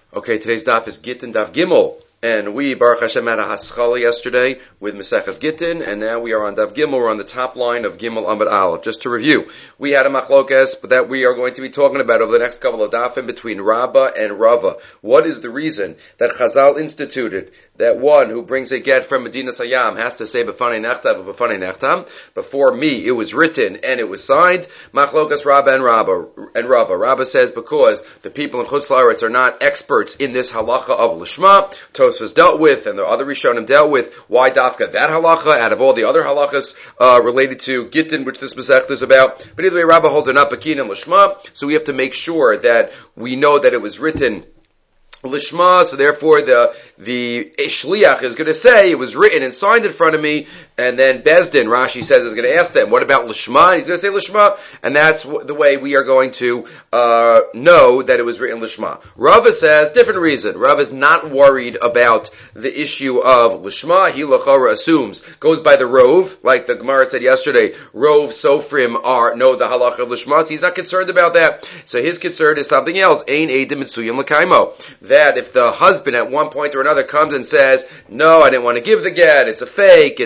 Okay, today's daf is Gittin Daf Gimel, and we Baruch Hashem had a haschala yesterday with Maseches Gittin, and now we are on Daf Gimel. We're on the top line of Gimel Amud Aleph. Just to review, we had a machlokes, but that we are going to be talking about over the next couple of dafim between Rabbah and Rava. What is the reason that Chazal instituted that one who brings a get from Medina Sayyam has to say B'fanei Nechtav or B'fanei Nechtam? Before me, it was written and it was signed. Machlokes Rabbah and Rava. Rabbah says because the people in Chutz La'aretz are not experts in this halacha of Lishma. Tosfos dealt with, and the other Rishonim dealt with, why dafka that halacha out of all the other halachas related to Gittin, which this Masechta is about. But either way, Rabbah holds an apakin and Lishma, so we have to make sure that we know that it was written Lishma, so therefore the shliach is going to say it was written and signed in front of me, and then Bezdin, Rashi says, is going to ask them, what about Lishma? He's going to say Lishma, and that's the way we are going to know that it was written Lishma. Rava says, different reason. Rava is not worried about the issue of Lishma. He l'chara assumes, goes by the Rov, like the Gemara said yesterday, Rov Sofrim know the halacha of Lishma, so he's not concerned about that. So his concern is something else. Ein edim mitzuyim l'kaimo. That if the husband at one point or another comes and says, no, I didn't want to give the get, it's a fake,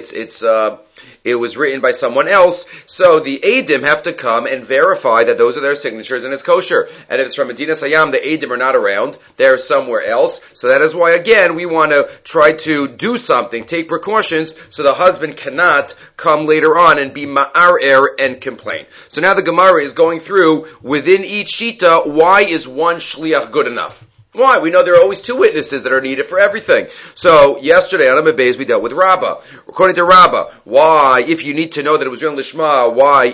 it was written by someone else, so the Eidim have to come and verify that those are their signatures and it's kosher. And if it's from Medina Sayyam, the Eidim are not around, they're somewhere else. So that is why, again, we want to try to do something, take precautions, so the husband cannot come later on and be ma'arer and complain. So now the Gemara is going through, within each shita, why is one shliach good enough? Why? We know there are always two witnesses that are needed for everything. So, yesterday on Amud Beis we dealt with Rabbah. According to Rabbah, why, if you need to know that it was written Lishma, why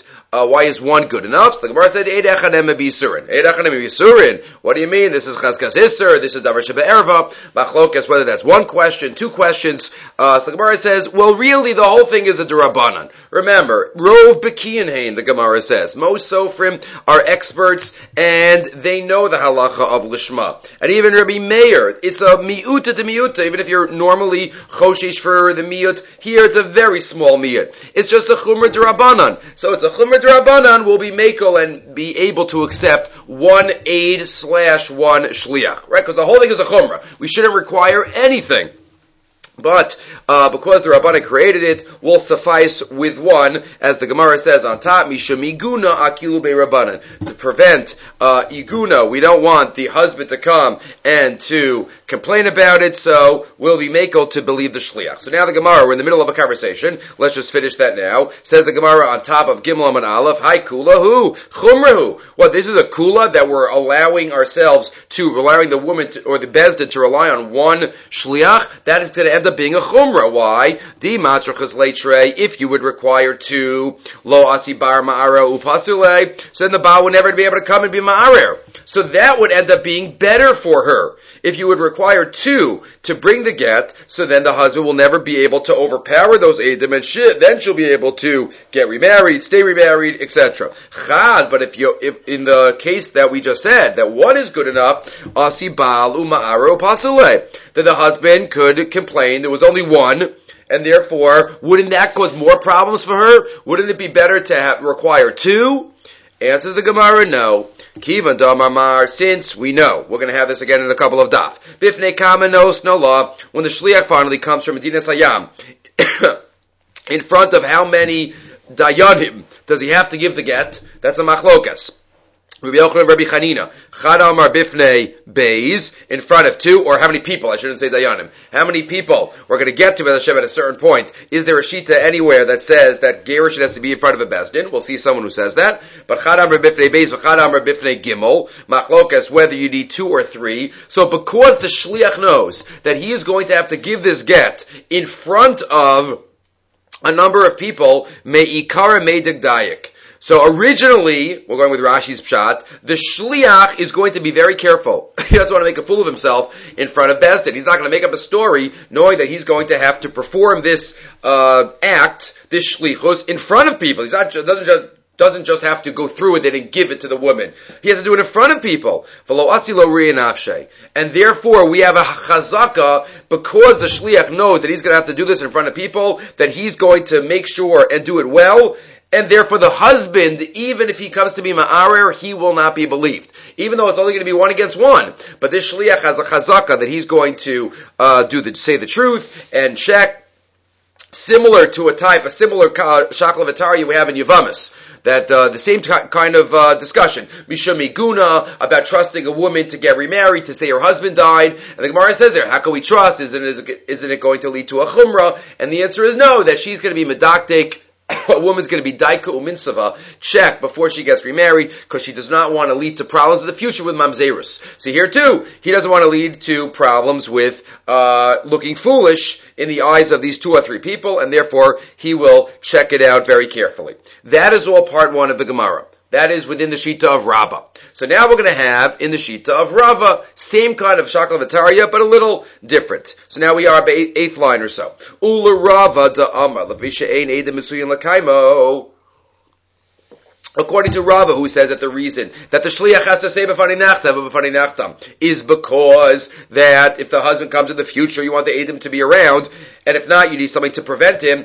is one good enough? So the Gemara said, Eid echanem b'yisurin. Eid echanem b'yisurin. What do you mean? This is Chazkas Isser, this is Davar Sheba Erva. Machlokes, whether that's one question, two questions. So the Gemara says, well, really, the whole thing is a Durabanan. Remember, Rov Bekiyanhein, the Gemara says. Most Sofrim are experts, and they know the halacha of Lishma. And even Rabbi Meir, it's a mi'uta to mi'uta, even if you're normally choshesh for the mi'ut, here it's a very small mi'ut. It's just a chumrah d'Rabbanan. So it's a chumrah d'Rabbanan, will be mekel and be able to accept one aid / one shliach, right? Because the whole thing is a chumrah. We shouldn't require anything. But because the Rabbanan created it, will suffice with one, as the Gemara says on top, Mishum iguna akilu be Rabbanan. To prevent iguna, we don't want the husband to come and to complain about it, so we'll be makel to believe the shliach. So now the Gemara, we're in the middle of a conversation, let's just finish that now. Says the Gemara on top of Gimel Amud Aleph, Hi kula hu, chumrahu. What, this is a kula that we're allowing the woman or the bezdin to rely on one shliach? That is going to end up being a chumrah. Why? Di matrachas leitrei, if you would require two, lo asibar ma'ara upasule, so then the Baal would never be able to come and be ma'arer. So that would end up being better for her. If you would require two to bring the get, so then the husband will never be able to overpower those eidim, and then she'll be able to get remarried, stay remarried, etc. Chad, but if in the case that we just said, that one is good enough, asi bal uma'aro pasule, that the husband could complain there was only one, and therefore, wouldn't that cause more problems for her? Wouldn't it be better to require two? Answers the Gemara, no. Kivan damar, since we know, we're going to have this again in a couple of daf. Bifnei kamenos no law, when the shliach finally comes from Medina Sayyam, in front of how many dayanim does he have to give the get? That's a machlokas. Rabbi Yochanan and Rabbi Chanina, Chad Amar Bifnei Beis, in front of two, or how many people? I shouldn't say dayanim. How many people we're going to get to Hashem at a certain point? Is there a shita anywhere that says that Gerushin has to be in front of a bezdin? We'll see someone who says that. But Chad Amar Bifnei Beis, Chad Amar Bifnei Gimel, Machlokas, whether you need two or three. So because the shliach knows that he is going to have to give this get in front of a number of people, Me'ikara Me'degdayik. So originally, we're going with Rashi's pshat, the shliach is going to be very careful. He doesn't want to make a fool of himself in front of Bezdin. He's not going to make up a story knowing that he's going to have to perform this act, this shlichus, in front of people. He doesn't just have to go through with it and give it to the woman. He has to do it in front of people. And therefore, we have a chazaka, because the shliach knows that he's going to have to do this in front of people, that he's going to make sure and do it well, and therefore the husband, even if he comes to be ma'arer, he will not be believed. even though it's only going to be one against one. But this shliach has a chazaka that he's going to say the truth and check, similar to a similar shakla v'tarya we have in Yavamis. That the same kind of discussion, Mishum Miguna, about trusting a woman to get remarried, to say her husband died. And the Gemara says there, how can we trust? Isn't it going to lead to a chumrah? And the answer is no, that she's going to be medaktik. A woman's going to be daika uminsava, check before she gets remarried, because she does not want to lead to problems in the future with mamzerus. See here too, he doesn't want to lead to problems with looking foolish in the eyes of these two or three people, and therefore he will check it out very carefully. That is all part one of the Gemara. That is within the Shita of Rabbah. So now we're going to have in the Shita of Rava, same kind of Shakla V'Tarya, but a little different. So now we are at 8th line or so. Ula Rava da Amar, Levisha Ein Edim Mitsuyin Lakaimo. According to Rava, who says that the reason that the shliach has to say b'fani nachtam is because that if the husband comes in the future, you want the edim to be around, and if not, you need something to prevent him.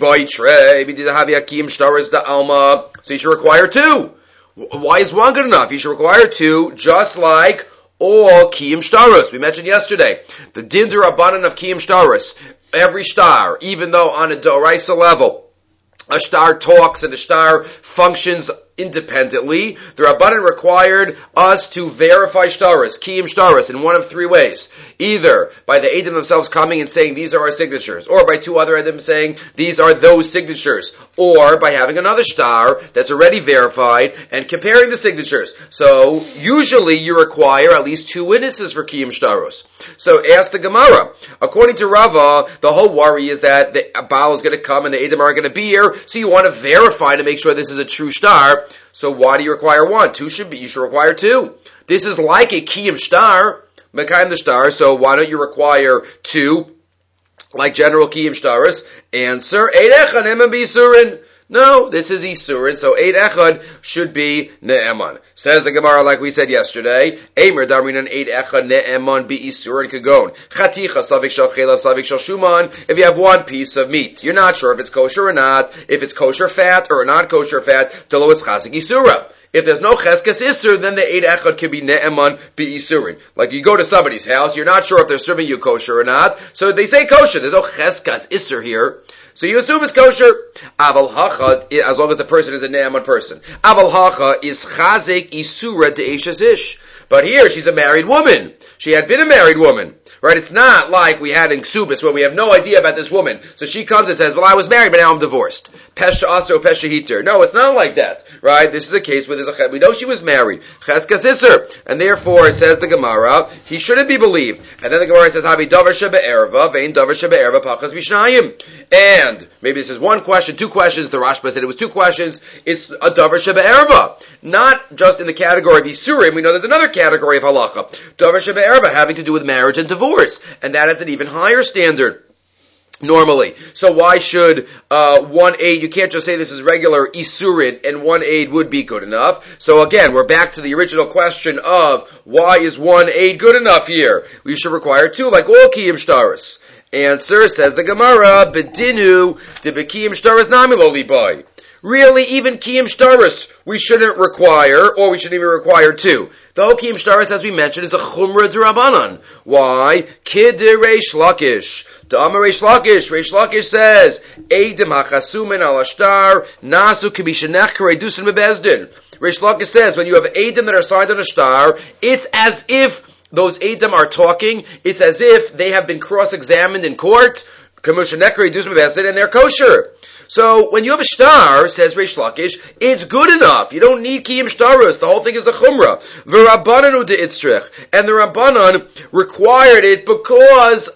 So you should require two. Why is one good enough? You should require two, just like all kiyum shtaros. We mentioned yesterday the din d'Rabbanan of kiyum shtaros. Every star, even though on a d'oraisa level, a star talks and a star functions independently, the Rabbanan required us to verify shtaros, kiyum shtaros, in one of three ways. Either by the Eidim themselves coming and saying, these are our signatures, or by two other Eidim saying, these are those signatures, or by having another star that's already verified and comparing the signatures. So, usually you require at least two witnesses for kiyum shtaros. So, ask the Gemara. According to Rava, the whole worry is that the Baal is going to come and the Eidim are going to be here, so you want to verify to make sure this is a true star. So why do you require one? You should require two. This is like a kiyum star, mekayim the star, so why don't you require two, like general kiyum staros? Answer, 8 echad ne'eman b'isurin. No, this is isurin, so 8 echad should be ne'eman. Says the Gemara, like we said yesterday, Eimer darminan 8 echad ne'eman b'isurin kagon. Chaticha savik shal chelav savik shal shuman. If you have one piece of meat, you're not sure if it's kosher or not, if it's kosher fat or not kosher fat, tolo is chasik isura. If there's no cheskes isur, then the 8 echad can be ne'eman b'isurin. Like you go to somebody's house, you're not sure if they're serving you kosher or not, so they say kosher, there's no cheskes isur here. So you assume it's kosher. Aval hacha, as long as the person is a ne'eman person. Aval hacha is chazik isura de'eshes ish. But here, she's a married woman. She had been a married woman. Right? It's not like we had in Ksubis where we have no idea about this woman. So she comes and says, well, I was married, but now I'm divorced. Pesha aso, pesha hiter. No, it's not like that. Right? This is a case where we know she was married. Cheskas isser. And therefore, says the Gemara, he shouldn't be believed. And then the Gemara says, Habi davar shebe'erva, vein davar shebe'erva, pachas vishnayim. And maybe this is one question, two questions. The Rashba said it was two questions. It's a davar shebe'erva. Not just in the category of Isurim. We know there's another category of halacha. Davar shebe'erva, having to do with marriage and divorce. And that is an even higher standard. Normally. So why should one aid, you can't just say this is regular Isurin and one aid would be good enough. So again, we're back to the original question of why is one aid good enough here? We should require two, like all kiyum shtaros. Answer, says the Gemara, bedinu de bekiyum shtaros nami lo libai. Really, even kiyum shtaros we shouldn't require, or we shouldn't even require two. The whole kiyum shtaros, as we mentioned, is a chumrah d'Rabbanan. Why? Kidder Reish Lakish. Da'amar Reish Lakish. Reish Lakish says, Eidim hachasumen al ashtar nasu kibishenech karedusin bebezdin. Reish Lakish says, when you have Eidim that are signed on a star, it's as if those Eidim are talking, it's as if they have been cross-examined in court, kibishenech karedusin bebezdin, and they're kosher. So, when you have a star, says Reish Lakish, it's good enough. You don't need kiyum shtaros. The whole thing is a chumrah. V'rabbananu de'itzrich. And the Rabbanan required it because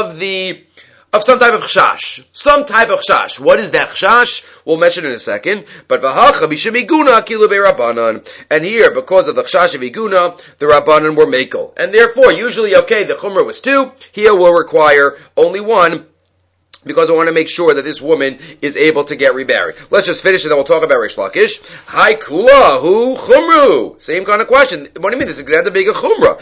of some type of chashash. Some type of chashash. What is that chashash? We'll mention in a second. But v'hacha b'shemiguna kilu be'Rabbanan. And here, because of the chashash of iguna, the Rabbanan were mekel. And therefore, usually, okay, the chumrah was two. Here we'll require only one, because I want to make sure that this woman is able to get remarried. Let's just finish and then we'll talk about Reish Lakish. Hi kula, hu chumru. Same kind of question. What do you mean? This is going to be a chumrah.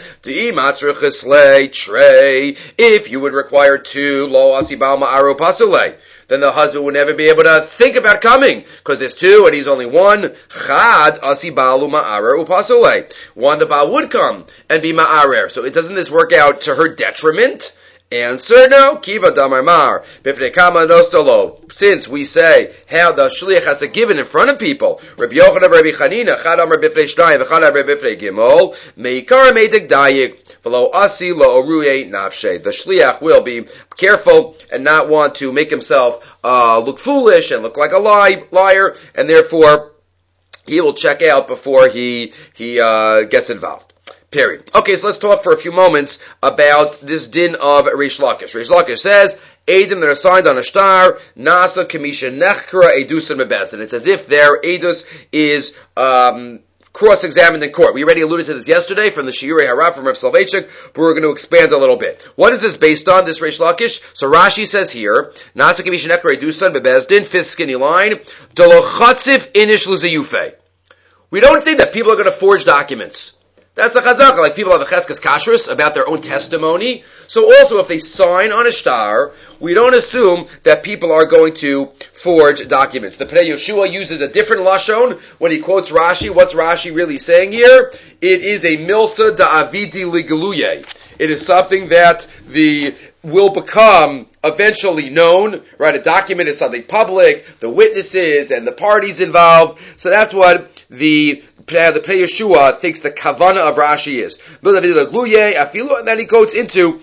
If you would require two, lo asibal ma'aro pasulei. then the husband would never be able to think about coming, because there's two and he's only one. Chad asi baalu ma'arer upasule. One, the baal would come and be ma'arer. So doesn't this work out to her detriment? Answer, no. Kiva damar mar. Bifnei kama nostolo. Since we say how the shliach has to give it in front of people. Rabbi Yochanan, Rabbi Chanina, chad amar bifnei shnayim, v'chad amar bifnei gimol. Meikar meidik dayik. V'lo asi lo oruye nafshe. The shliach will be careful and not want to make himself look foolish and look like a liar, and therefore he will check out before he gets involved. Period. Okay, so let's talk for a few moments about this din of Reish Lakish. Reish Lakish says, Eidim that are signed on a star, Nasa Kamisha Nechkra Edusin Mebezin. It's as if their Edus is cross-examined in court. We already alluded to this yesterday from the Shiurei Harav from Rav Soloveitchik, but we're going to expand a little bit. What is this based on, this Reish Lakish? So Rashi says here, Nasa Kamisha Nechkra Edusin Mebezdin, fifth skinny line, Dolochatzif Inish Luzayufe. We don't think that people are going to forge documents. That's a chazaka, like people have a cheskes kashrus about their own testimony. So also if they sign on a shtar, we don't assume that people are going to forge documents. The Pnei Yeshua uses a different lashon when he quotes Rashi. What's Rashi really saying here? It is a milsa da'avidi ligaluye. It is something that will become eventually known, right? A document is something public, the witnesses and the parties involved. So that's what the Pnei Yeshua thinks the kavana of Rashi is. And then he goes into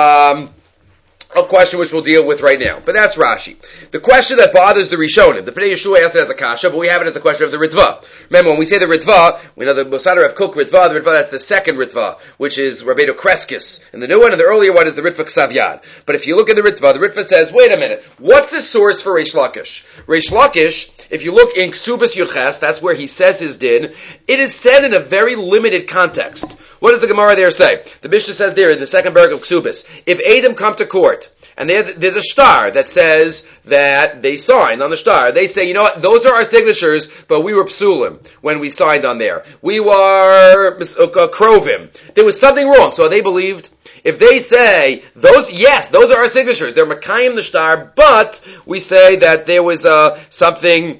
a question which we'll deal with right now. But that's Rashi. The question that bothers the Rishonim, the Pnei Yeshua asked it as a kasha, but we have it as the question of the Ritva. Remember, when we say the Ritva, we know the Mosader of Kook Ritva, the Ritva, that's the second Ritva, which is Rabbeinu Kreskis. And the new one, and the earlier one is the Ritva Ksav Yad. But if you look at the Ritva says, wait a minute, what's the source for Reish Lakish? Reish Lakish, if you look in Ksubas Yudches, that's where he says his din, it is said in a very limited context. What does the Gemara there say? The Mishnah says there in the second parak of Ksubas, if Edom come to court, and there's a shtar that says that they signed on the shtar. They say, you know what, those are our signatures, but we were psulim when we signed on there. We were krovim. There was something wrong, so they believed. If they say, those are our signatures, they're Makayim the shtar, but we say that there was something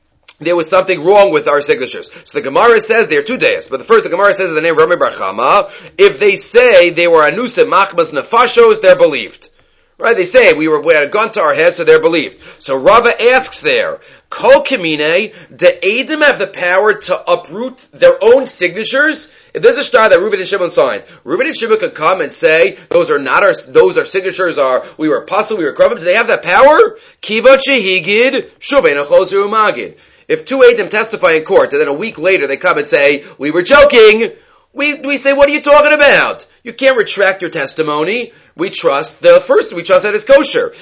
wrong with our signatures. So the Gemara says there are two days, but the Gemara says in the name of Rami Bar Chama, if they say they were anusim machmas nefashos, they're believed. Right? They say we had a gun to our head, so they're believed. So Rava asks there, Kol Kamine, do Edom have the power to uproot their own signatures? If there's a shtar that Reuben and Shimon signed, Reuben and Shimon could come and say, those are signatures we were apostle, we were krovim. Do they have that power? Kiva shehigid, shubein achozu umagid. If two Edom testify in court, and then a week later they come and say, we were joking, we say, what are you talking about? You can't retract your testimony. We trust that it's kosher.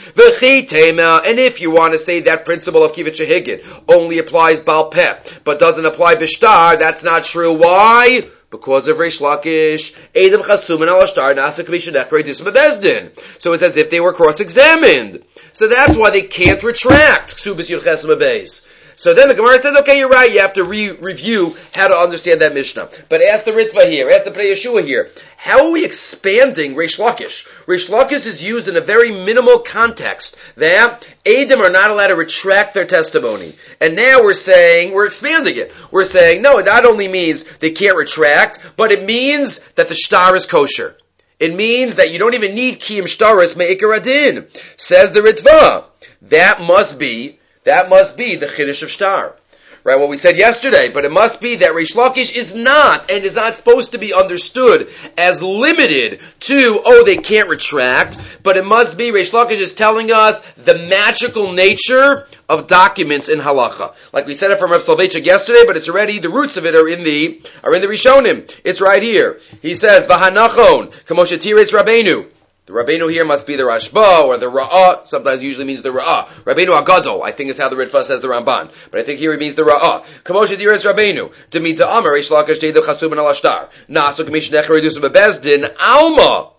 And if you want to say that principle of kivat shehigid only applies Baal Peh, but doesn't apply Bishtar, that's not true. Why? Because of Reish Lakish, Edom chasumin al ashtar nasa k'misha nechkra edusum bebezdin. So it's as if they were cross-examined. So that's why they can't retract Ksubas Yudches Mebez. So then the Gemara says, okay, you're right, you have to review how to understand that Mishnah. But ask the Ritva here, ask the Pnei Yeshua here, how are we expanding Reish Lakish? Reish Lakish is used in a very minimal context, that Edom are not allowed to retract their testimony. And now we're expanding it. We're saying, no, it not only means they can't retract, but it means that the shtar is kosher. It means that you don't even need kiyum shtaris me'ikar adin. Says the Ritva, that must be the chiddush of shtar. Right, what we said yesterday, but it must be that Reish Lakish is not supposed to be understood as limited to, they can't retract, but it must be, Reish Lakish is telling us the magical nature of documents in halacha. Like we said it from Rav Soloveitchik yesterday, but it's already, the roots of it are in the Rishonim. It's right here. He says, V'hanachon, k'moshe tiretz Rabbeinu. The Rabbeinu here must be the Rashba or the Ra'ah. Sometimes usually means the Ra'ah. Rabbeinu Agadol, I think is how the Ritva says the Ramban. But I think here it means the Ra'ah. Kamoshe Diretz Rabbeinu. Demita Amar, Reish Lakish Deidu Chasubin al Ashtar. Naso Kamish Necher Redusum Bebezdin. Alma.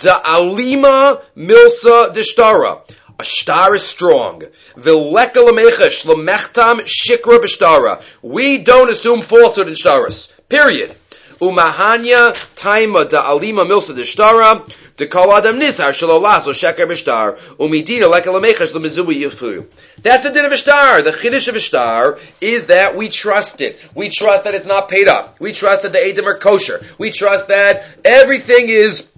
Da'alima Milsa Dishtara. A shtar is strong. V'leka l'mechesh l'mechtam shikra b'shtara. We don't assume falsehood in shtaras. Period. Umahanya taima da'alima milsa dishtara. The kol adam nisar shelo laso sheker b'shtar umidina like a lamechash l'mizui yifu. That's the din of ishtar. The chiddush of ishtar is that we trust it. We trust that it's not paid up. We trust that the eidim are kosher. We trust that everything is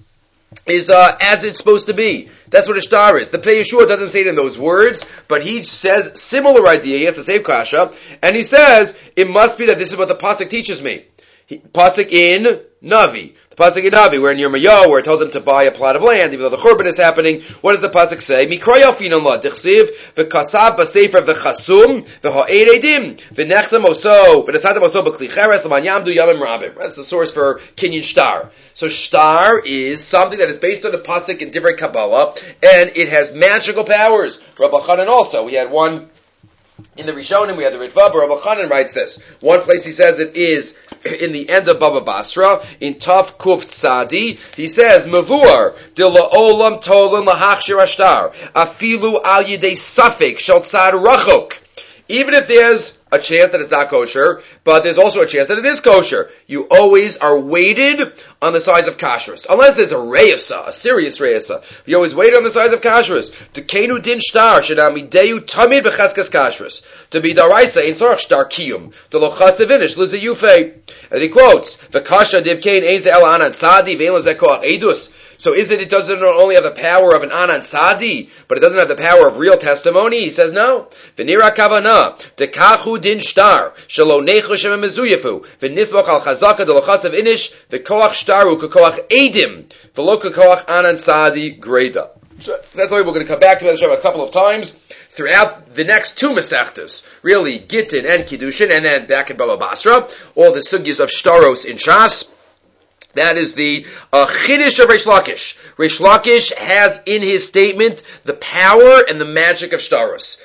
as it's supposed to be. That's what ishtar is. The Pnei Yeshua doesn't say it in those words, but he says similar idea. He has the same kasha, and he says it must be that this is what the pasuk teaches me. Pasuk in Navi. The pasuk in Navi, where in Yirmiyahu, where it tells him to buy a plot of land, even though the churban is happening. What does the pasuk say? Mikroyafin Allah dichsiv v'kasav b'sefer v'chasum v'ha'ed edim v'nechtem oso v'nesatem oso b'kli cheres l'man yamdu yamim rabim. That's the source for kinyan shtar. So shtar is something that is based on the pasuk in different Kabbalah, and it has magical powers. Rabbi Chanan also. We had one in the Rishonim, we had the Ritva, but Rabbi Chanan writes this. One place he says it is in the end of Baba Basra, in Tav Kuf Tzadi, he says, Mavur, de la'olam tolan lahachshir ashtar, afilu al yidei safek shel tzad rachok. Even if there's a chance that it's not kosher, but there's also a chance that it is kosher. You always are weighted on the size of kashrus. Unless there's a reisa, a serious reisa. You always weighted on the size of kashrus. To kenu din shtar, shedamideyu tamid b'cheskas kashrus. To be daraisa, in sorach shtar kiyum. To lo chatzevinish, liza yufei. And he quotes, V'kasha divkein eze el anan tzadi, ve'en lezeh koach edus. So it doesn't only have the power of an anan tzadi, but it doesn't have the power of real testimony? He says no. V'nira kavana, dekachu din shtar, shelo nechu shem mezuyefu, v'nismoch al chazaka de lochatzav inish, v'koach shtaru k'koach edim, v'lo k'koach anan tzadi greda. So that's why we're going to come back to that a couple of times throughout the next two Masechtas, really Gittin and Kiddushin, and then back in Baba Basra, all the sugyas of shtaros in Shas. That is the chiddush of Reish Lakish. Reish Lakish has in his statement the power and the magic of shtaros.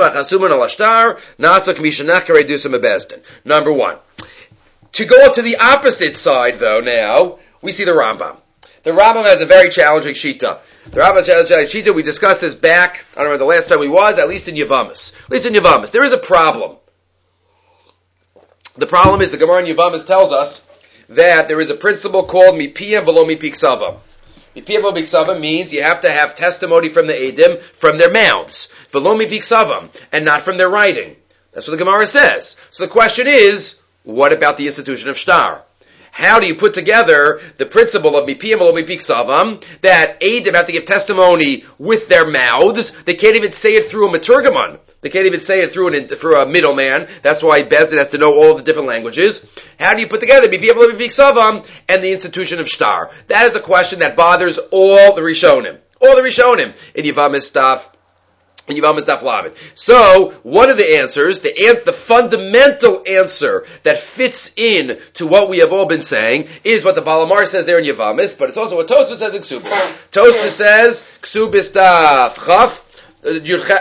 Number one. To go up to the opposite side, though, now, we see the Rambam. The Rambam has a very challenging shita. The Rambam has a challenging shita. We discussed this back, I don't remember the last time we was, at least in Yavamis. There is a problem. The problem is the Gemara in Yavamis tells us that there is a principle called mipiyam v'lo mipiksava. Mipiyam v'lo mipiksava means you have to have testimony from the Eidim, from their mouths. V'lo mipiksava, and not from their writing. That's what the Gemara says. So the question is, what about the institution of shtar? How do you put together the principle of mipiyam v'lo mipiksava, that Eidim have to give testimony with their mouths? They can't even say it through a meturgaman. They can't even say it through a middleman. That's why Bezdin has to know all of the different languages. How do you put together Mipiyam v'lo mipiksavam and the institution of shtar? That is a question that bothers all the Rishonim. All the Rishonim in Yavamis Daf Lamed. So, one of the answers, the fundamental answer that fits in to what we have all been saying is what the Balamar says there in Yavamis, but it's also what Tosfos says in Ksubis. Tosfos says, Ksubis Daf Chaf, two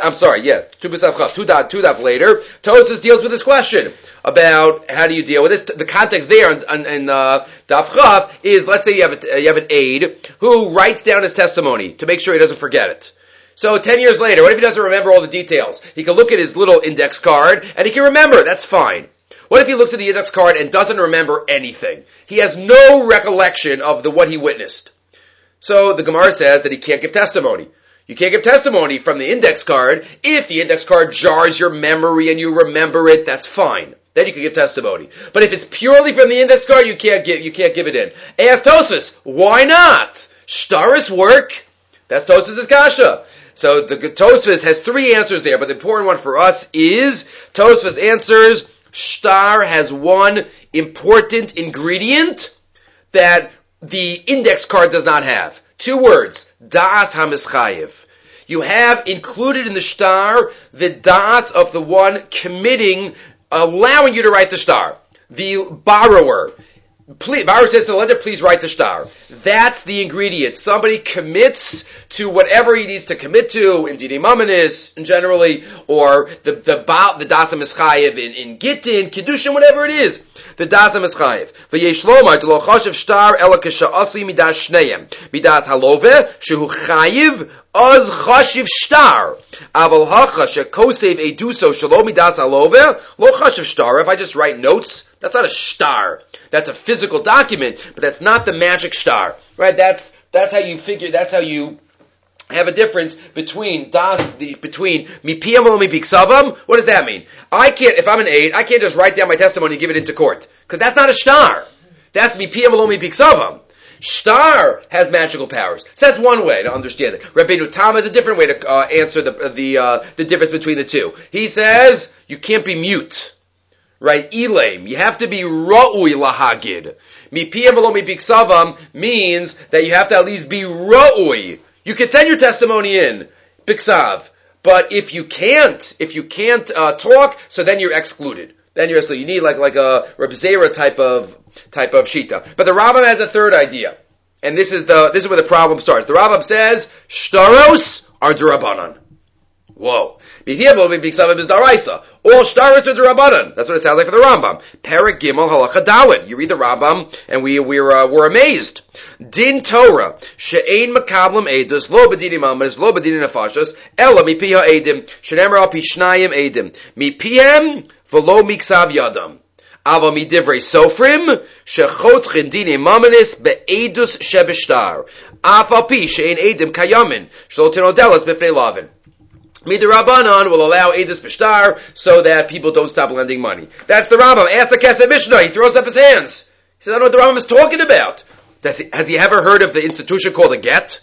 daf later, Tosfos deals with this question about how do you deal with this. The context there in Daf Chav is, let's say you have an aide who writes down his testimony to make sure he doesn't forget it. So 10 years later, what if he doesn't remember all the details? He can look at his little index card and he can remember. That's fine. What if he looks at the index card and doesn't remember anything? He has no recollection of what he witnessed. So the Gemara says that he can't give testimony. You can't give testimony from the index card. If the index card jars your memory and you remember it, that's fine. Then you can give testimony. But if it's purely from the index card, you can't give it in. Ask Tosfos, why not? Shtaris work. That's Tosfos' kasha. So the Tosfos has three answers there, but the important one for us is Tosfos answers shtar has one important ingredient that the index card does not have. 2 words, da'as hamischayev. You have included in the shtar the da'as of the one committing, allowing you to write the shtar. The borrower. Borrower says to the lender, please write the shtar. That's the ingredient. Somebody commits to whatever he needs to commit to, in Dini Mamanis, generally, or the da'as hamischayev in Gittin, Kiddushin, whatever it is. The das HaMeschayev. V'yesh lomar to lo chashav shtar ela k'sha'asi midas shneim. Midas halove shehu chayiv az chashiv shtar. Aval hacha shekosev eduso shelo midas halove lo chashiv shtar. If I just write notes, that's not a shtar. That's a physical document, but that's not the magic shtar. Right? That's That's how you figure. That's how you have a difference between mipiyam v'lo mipiksavam. What does that mean? I can't, if I'm an aide, I can't just write down my testimony and give it into court, because that's not a shtar. That's mipiyam v'lo mipiksavam. Shtar has magical powers. So that's one way to understand it. Rabbeinu Tam has a different way to answer the difference between the two. He says you can't be mute, right? Elaim, you have to be ra'ui lahagid. Mipiyam v'lo mipiksavam means that you have to at least be ra'ui. You can send your testimony in, Biksav, but if you can't talk, so then you're excluded. Then you're excluded. You need like a Reb Zera type of shita. But the Rambam has a third idea, and this is where the problem starts. The Rambam says shtaros are derabanan. Whoa. All shtaros are derabanan. That's what it sounds like for the Rambam. Perek Gimel Halacha Daled. You read the Rambam, and we're amazed. Din Torah she'ein makablam edus lo b'dinim amanis lo b'dinim nefashos ela mipiha edim shenemar al pi shnayim edim mipihem v'lo miksav yadam ava midivrei sofrim shechotchin dinim amanis be'edus shebeshtar af al pi she'ein edim kayamin shlo tinodelas b'fnei lavin. Midrabanan will allow edus b'shtar so that people don't stop lending money. That's the Rambam. Ask the Kesef Mishnah. He throws up his hands. He says, I don't know what the Rambam is talking about. Has he ever heard of the institution called a get?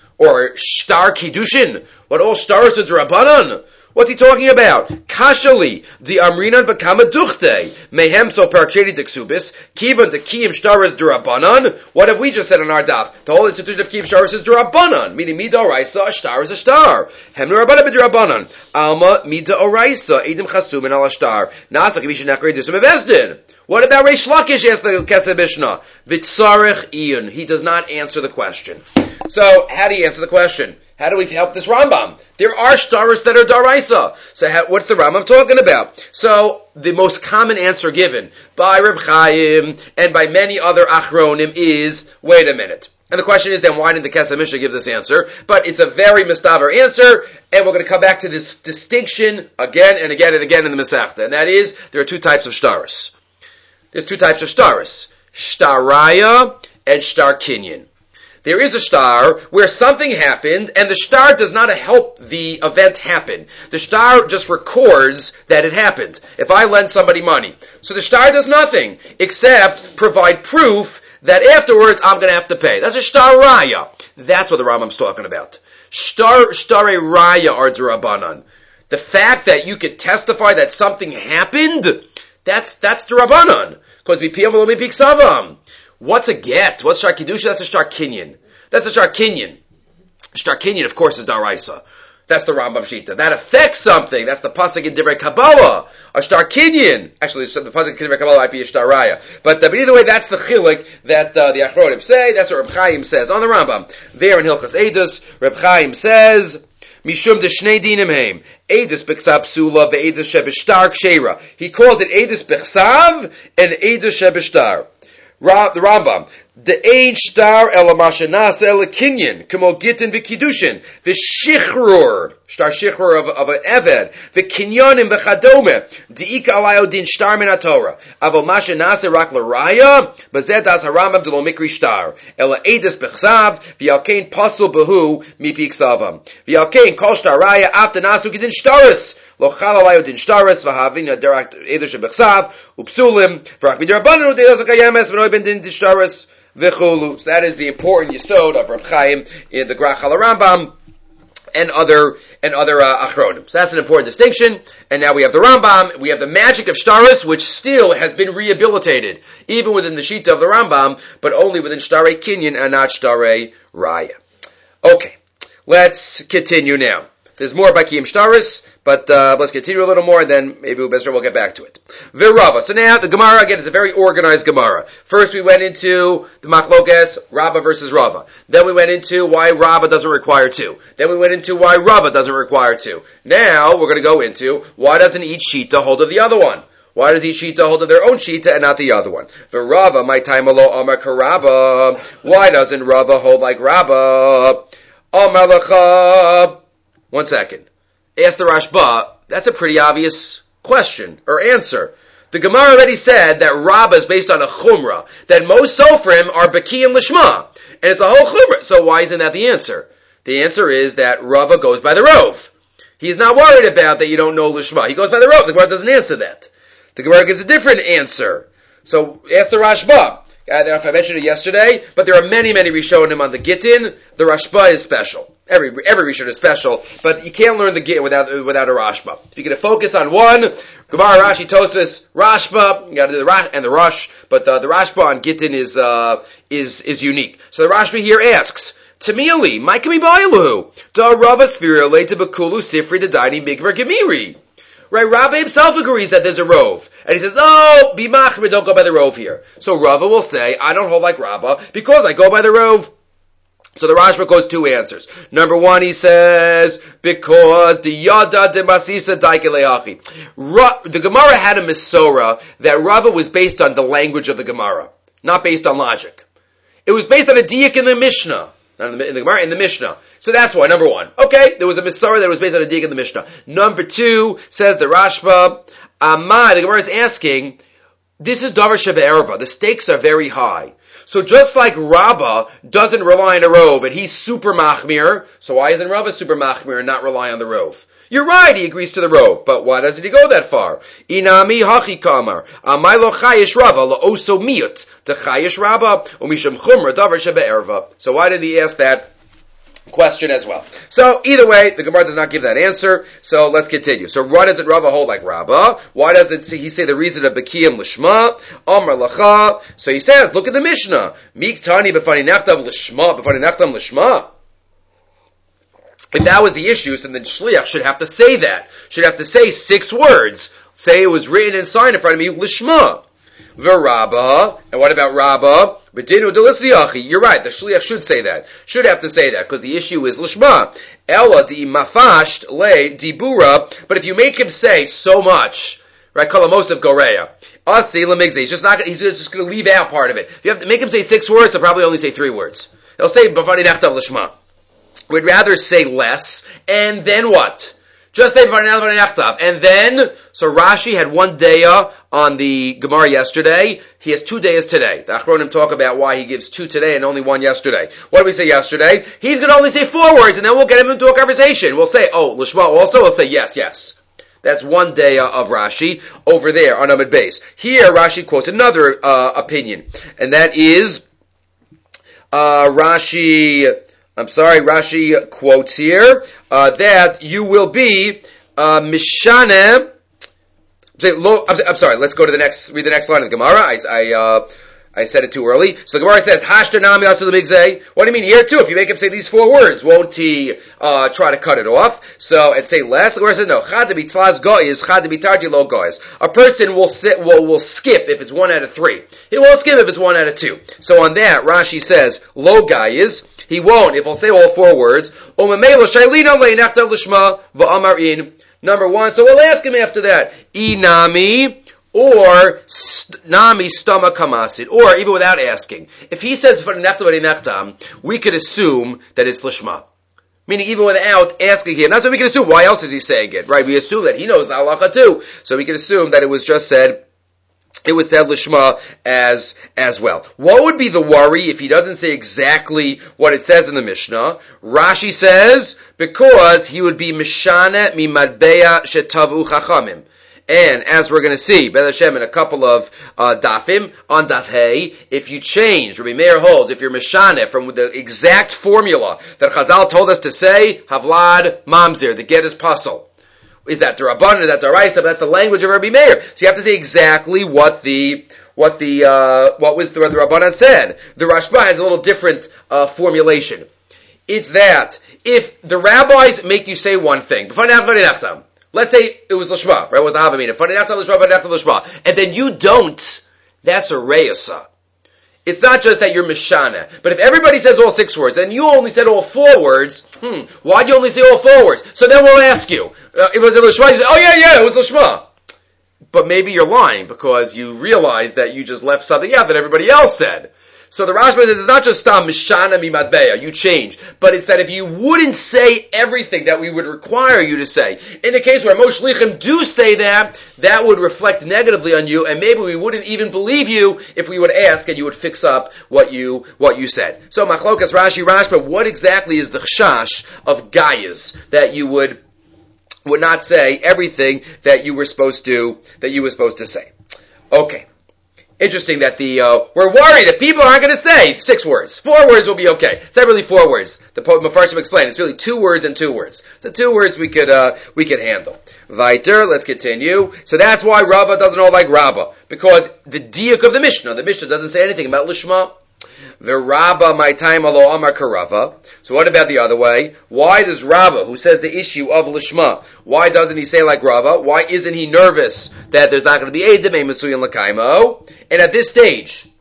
Or shtar kiddushin? What all stars are drabanan? What's he talking about? Kashali, the amrinan bakama duchte, mehem so parchedi dexubis, kivan the kiyim shtaras drabanan. What have we just said on our daf? The whole institution of kiyim shtaras is drabanan, meaning mida oraisa, a star is a star. Hem nurabanan b'drabanan. Alma mida oraisa, edim chasumin al shtar. Nasa kivishin nakri disum bezdin. What about Reish Lakish? Asked the Kesef Mishnah. Vitzarech Ian. He does not answer the question. So, how do you answer the question? How do we help this Rambam? There are shtaros that are daraisa. So, what's the Rambam talking about? So, the most common answer given by Reb Chaim and by many other achronim is, wait a minute. And the question is then, why didn't the Kesef Mishnah give this answer? But it's a very mistaver answer, and we're going to come back to this distinction again and again and again in the Masechta. And that is, there are two types of shtaros. There's two types of shtaros. Shtaraya and shtar kinyan. There is a shtar where something happened, and the shtar does not help the event happen. The shtar just records that it happened. If I lend somebody money. So the shtar does nothing, except provide proof that afterwards I'm going to have to pay. That's a shtaraya. That's what the Rambam's talking about. Shtarei raya are derabanan. The fact that you could testify that something happened, that's derabanan. Because mipiyam v'lo mipiksavam. What's a get? What's shtar kiddusha? That's a shtar kinyan. That's a shtar kinyan. Shtar kinyan, of course, is daraisa. That's the Rambam Shita. That affects something. That's the pasuk in Divrei Kabbalah. A shtar kinyan. Actually, the pasuk in Divrei Kabbalah might be a shtar raya. But either way, that's the chilik that the achronim say. That's what Reb Chaim says on the Rambam. There in Hilchas Eidos, Reb Chaim says, Mishum de shnei dinim heim. Eidus b'chsav psula ve'eidus shebeshtar kshera. He calls it Eidus b'chsav and Eidus shebeshtar. The Rambam. The ein shtar elamashanasa elakinyan kamo gitin v'kiddushin v'shichrur shtar shichrur of an eved v'kinyanim v'chadome di'ika alayo din shtar min haTorah avol mashanasa rak l'raya b'zeh das haRambam de lo mikri shtar ela eidus b'chsav v'yalkein pasul behu mipi ksavam v'yalkein kol shtar raya after nasu gidin shtaris lo chal alayo din shtaris v'havin derek eidus b'chsav upsulim v'rak b'derabanan u'dedas hakayemes v'noi ben din shtaris. So that is the important yesod of Reb Chaim in the Grach al Rambam and other achronim. So that's an important distinction. And now we have the Rambam. We have the magic of shtaris, which still has been rehabilitated, even within the shita of the Rambam, but only within shtarei kinyan and not shtarei raya. Okay, let's continue now. There's more by Kiyim Shtaris, but let's continue a little more, and then maybe we'll get back to it. Virava. So now the Gemara again is a very organized Gemara. First we went into the Machlokes Rabba versus Rava. Then we went into why Rabba doesn't require two. Then we went into why Rava doesn't require two. Now we're going to go into why doesn't each shita hold of the other one. Why does each shita hold of their own shita and not the other one? Virava, my time alo Amar Karabba. Why doesn't Rava hold like Rabba? Amar Lacha. 1 second. Ask the Rashba, that's a pretty obvious question, or answer. The Gemara already said that Rabbah is based on a chumrah, that most sofrim are Baki and Lishma. and it's a whole chumrah. So why isn't that the answer? The answer is that Rava goes by the Rov. He's not worried about that you don't know Lishma. He goes by the Rov. The Gemara doesn't answer that. The Gemara gives a different answer. So ask the Rashba. I don't know if I mentioned it yesterday, but there are many Rishonim on the Gittin. The Rashba is special. Every Rishon is special, but you can't learn the Gittin without a Rashba. If you're going to focus on one, Gemara, Rashi, Tosfos, Rashba, you got to do the Rash and the Rush, but the Rashba on Gittin is unique. So the Rashba here asks, Tamili, Maikami Bailu, Da Rava Sphira, Leta Bakulu, Sifri, Dadaini, Migvar, Gemiri. Right, Rava himself agrees that there's a Rov. And he says, oh, Bimachmir, don't go by the Rov here. So Rava will say, I don't hold like Rava because I go by the Rov. So the Rashba goes two answers. Number one, he says, because the Yada de Masisa Daikeleachi. The Gemara had a Mesorah that Rava was based on the language of the Gemara, not based on logic. It was based on a diak in the Mishnah. Not in the Gemara, in the Mishnah. So that's why, number one. Okay, there was a Mesorah that was based on a diak in the Mishnah. Number two, says the Rashba, the Gemara is asking, this is Davar Sheva Erva. The stakes are very high. So just like Rabbah doesn't rely on a Rov, and he's super machmir, so why isn't Rabbah super machmir and not rely on the Rov? You're right, he agrees to the Rov, but why doesn't he go that far? Inami hachi kamar, amai lo chayish Rabbah, lo oso miyut, te chayish Rabbah, umisham chumra Davar Sheva Erva. So why did he ask that question as well? So either way, the Gemara does not give that answer. So let's continue. So why doesn't Rava hold like Rabbah? Why doesn't he say the reason of Bekiyam Lishma? Amar Lacha. So he says, look at the Mishnah. Mik Tani b'fani nechtav Lishma, b'fani nechtam Lishma. If that was the issue, then the Shliach should have to say that. Should have to say 6 words. Say it was written and signed in front of me, Lishma. V'Rabbah. And what about Rabbah? B'dinu delisliachi. You're right, the Shliach should say that. Should have to say that, because the issue is Lishma. Ella di mafasht le dibura. But if you make him say so much, right, Kalamosav Goreya. Asi lemigze. He's just going to leave out part of it. If you have to make him say 6 words, he'll probably only say 3 words. He'll say B'fani nechtav Lishma. We'd rather say less, and then what? Just say B'fani nechtav. And then, so Rashi had 1 daya on the Gemara yesterday. He has 2 days today. The Achronim talk about why he gives 2 today and only 1 yesterday. What did we say yesterday? He's going to only say 4 words, and then we'll get him into a conversation. We'll say, oh, Lishma also. We'll say, yes. That's 1 day of Rashi over there on Amud Beis. Here, Rashi quotes another opinion, and that is Rashi quotes here that you will be Mishaneh. I'm sorry, let's go to read the next line of the Gemara. I said it too early. So the Gemara says, Hashta nami asul migzeh. What do you mean here too? If you make him say these 4 words, won't he try to cut it off? So, and say less. The Gemara says, no. Chad b'tlaz goyis, chad b'tarti lo goyis. A person will skip if it's 1 out of 3. He won't skip if it's 1 out of 2. So on that, Rashi says, lo goyis. He won't if he'll say all 4 words. Omemelo shaylina le'nechtav lishma v'amarin. Number 1, so we'll ask him after that, inami, or nami stama kamasid, or even without asking. If he says we could assume that it's lishma. Meaning even without asking him. That's what we can assume. Why else is he saying it? Right? We assume that he knows the halacha too. So we can assume that it was said lishma as well. What would be the worry if he doesn't say exactly what it says in the Mishnah? Rashi says, because he would be mishane mimadbeya shetavu chachamim. And as we're going to see, Be'ez Hashem, in a couple of dafim, on daf hey, if you change, Rabbi Meir holds, if you're mishane from the exact formula that Chazal told us to say, havlad mamzir, the get is puzzle. Is that the Rabbanan? Is that the Raisa? But that's the language of Rabbi Meir. So you have to say exactly what the Rabbanan said. The Rashba has a little different formulation. It's that if the rabbis make you say one thing, let's say it was Lishma, right? With the Havamina, and then you don't, that's a Reisa. It's not just that you're Mishana. But if everybody says all 6 words, then you only said all 4 words, why'd you only say all 4 words? So then we'll ask you, it was a Lishma, you say, oh yeah, it was Lishma. But maybe you're lying because you realize that you just left something out that everybody else said. So the Rashba says it's not just stam mishana mimadbeya, you change, but it's that if you wouldn't say everything that we would require you to say, in the case where most shlichim do say that, that would reflect negatively on you, and maybe we wouldn't even believe you if we would ask and you would fix up what you said. So machlokas Rashi Rashba, what exactly is the chashash of gayas that you would not say everything that you were supposed to say? Okay. Interesting that we're worried that people aren't going to say 6 words. 4 words will be okay. It's not really 4 words. The poet Mefarshim explained it's really 2 words and 2 words. So 2 words we could handle. Weiter, let's continue. So that's why Rava doesn't hold like Rabbah, because the diuk of the Mishnah doesn't say anything about lishma. The Rabbah my time alo amar karava. So what about the other way? Why does Rabbah, who says the issue of lishma, why doesn't he say like Rava? Why isn't he nervous that there's not going to be a demei mitzuyin l'kaimo? And at this stage,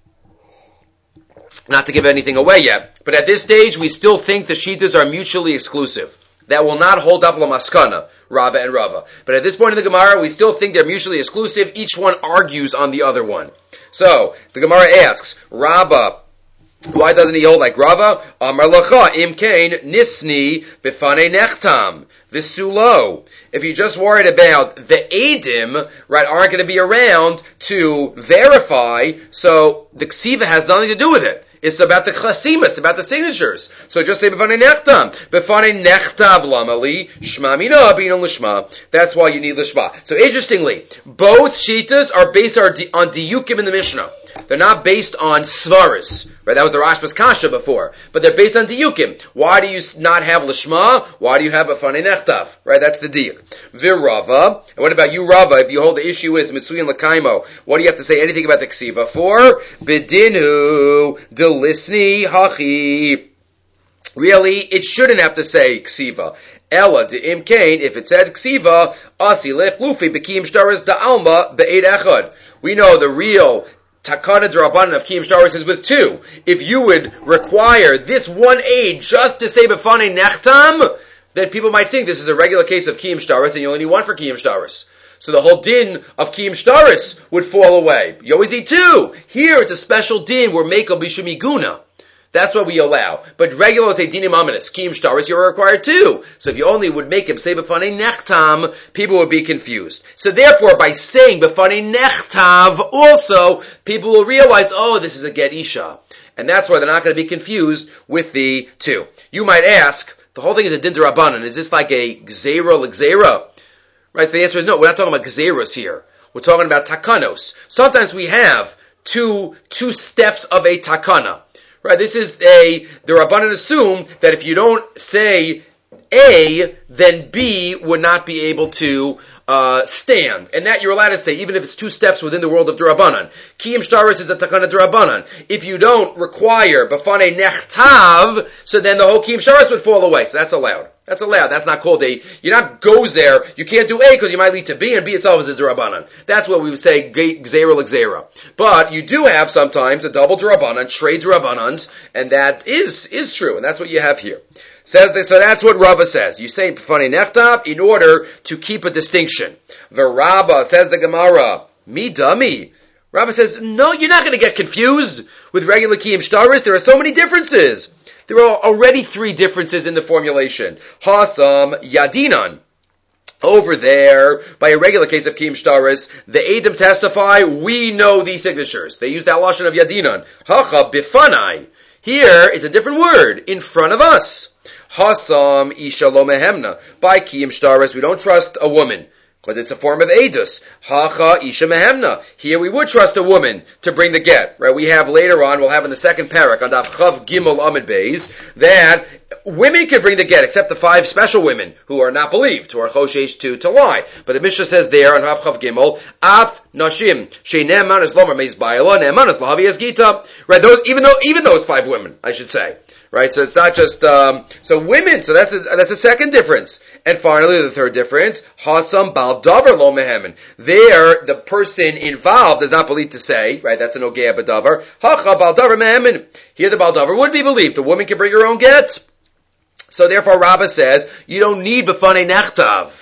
not to give anything away yet, but at this stage we still think the shitas are mutually exclusive. That will not hold up lamaskana, Rabbah and Rava. But at this point in the Gemara, we still think they're mutually exclusive. Each one argues on the other one. So the Gemara asks, Rabbah, why doesn't he hold like Rava? Amar lacha imkein nisni b'fanei nechtam v'sulo. If you're just worried about the edim, right, aren't going to be around to verify, so the ksiva has nothing to do with it. It's about the chasima, it's about the signatures. So just say b'fanei nechtam. B'fanei nechtav lamali shma mina b'inam l'shma. That's why you need l'shma. So interestingly, both shitas are based on diyukim in the Mishnah. They're not based on svaris, right? That was the Rashba's kasha before, but they're based on diyukim. Why do you not have lishma? Why do you have b'fanei nechtav? Right? That's the diyuk. Virava. And what about you, Rava? If you hold the issue is mitzuyin l'kaimo, what do you have to say anything about the ksiva for? Bidinu delisni hachi. Really, it shouldn't have to say ksiva. Ella de imkain, if it said ksiva, asi leflufi bekim shtaris da alma be'ed echad. We know the real takana d'Rabbanan of Kiyum Shtaris is with 2. If you would require this one aid just to say b'fanei nechtam, then people might think this is a regular case of Kiyum Shtaris and you only need 1 for Kiyum Shtaris. So the whole din of Kiyum Shtaris would fall away. You always need 2. Here it's a special din where mekel b'shum iguna. That's what we allow. But regular say dinim aminis, Kiyum Shtaris, you're required 2. So if you only would make him say b'fanei nechtam, people would be confused. So therefore, by saying b'fanei nechtav, also, people will realize, oh, this is a get isha. And that's why they're not going to be confused with the 2. You might ask, the whole thing is a din d'Rabbanan. Is this like a gzeira l'gzeira? Right, so the answer is no, we're not talking about gzeiros here. We're talking about takanos. Sometimes we have two steps of a takana. Right, this is the Rabbanan assume that if you don't say A, then B would not be able to stand. And that you're allowed to say, even if it's 2 steps within the world of D'Rabbanan. Kiyum Shtaris is a takana D'Rabbanan. If you don't require b'fanei nechtav, so then the whole Kiyum Shtaris would fall away. So that's allowed. That's allowed. That's not called you're not goes there. You can't do A because you might lead to B, and B itself is a D'Rabbanan. That's what we would say, Gzeira l'Gzeira. But you do have sometimes a double D'Rabbanan, trade D'Rabbanans, and that is true, and that's what you have here. Says this, so that's what Rava says. You say b'fanei nechtav in order to keep a distinction. V'Rabba, says the Gemara, mi dummy. Rava says, no, you're not going to get confused with regular Kiyum Shtaris. There are so many differences. There are already 3 differences in the formulation. Hasam Yadinan. Over there, by a regular case of Kiyum Shtaris, the Eidim testify, we know these signatures. They use that lashon of Yadinan. Hacha Bifanai. Here, it's a different word. In front of us. Hasam Isha Lo Mehemna. By Kiyum Shtaris, we don't trust a woman. Because it's a form of Eidus. Hacha Isha Mehemna. Here we would trust a woman to bring the get. Right? We have later on, we'll have in the second parak, on Daf Chav Gimel Amid Beis, that women can bring the get, except the 5 special women who are not believed, who are choshesh to lie. But the Mishnah says there on Daf Chav Gimel, Af Nashim, She'nem Manas Lomer Meis Ba'ala, Nem Manas Lahavi Es Gita. Right? Even those 5 women, I should say. Right, so it's not just so women. So that's a second difference. And finally, the third difference: Hasam Bal Davar Lo Mehemen. There, the person involved is not believed to say. Right, that's an Ogea B'Davar. Hacha Bal Davar Mehemen. Here, the Bal Davar would be believed. The woman can bring her own get. So therefore, Rabbah says you don't need b'fanei nechtav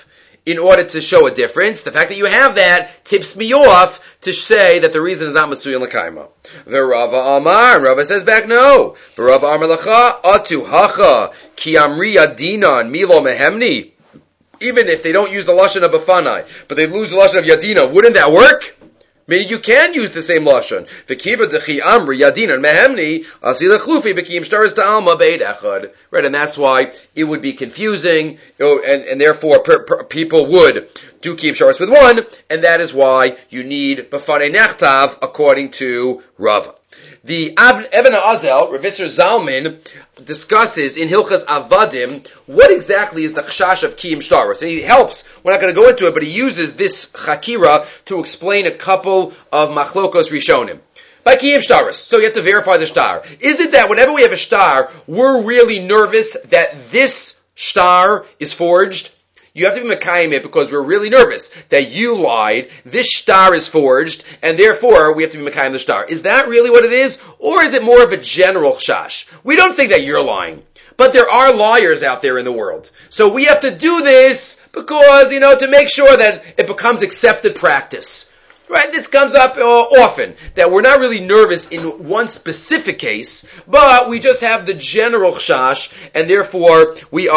in order to show a difference. The fact that you have that tips me off to say that the reason is not Masuyan L'Kaima. The Rava Amar, and Rava says back, no. The Rava Amar Lacha, Atu Hacha, Ki Amri Yadina, Milo Mehemni. Even if they don't use the Lashon of Bafanai, but they lose the Lashon of Yadina, wouldn't that work? Maybe you can use the same lashon. V'kiva dechi amri yadin and mehemni asila chlufi b'kiyim shtaris ta'alma beid echad. Right, and that's why it would be confusing, and therefore people would do kiyim shtaris with one, and that is why you need b'fanei nechtav according to Rava. The Eben Azel, Rav Yisser Zalman, discusses in Hilchas Avadim what exactly is the chashash of Kiyim Shtaros. And he helps, we're not going to go into it, but he uses this chakira to explain a couple of machlokos rishonim. By Kiyim Shtaros, so you have to verify the shtar. Is it that whenever we have a shtar, we're really nervous that this shtar is forged? You have to be Mekayim it because we're really nervous that you lied, this shtar is forged, and therefore we have to be Mekayim the shtar. Is that really what it is? Or is it more of a general chash? We don't think that you're lying. But there are liars out there in the world. So we have to do this because, to make sure that it becomes accepted practice. Right? This comes up often, that we're not really nervous in one specific case, but we just have the general chash, and therefore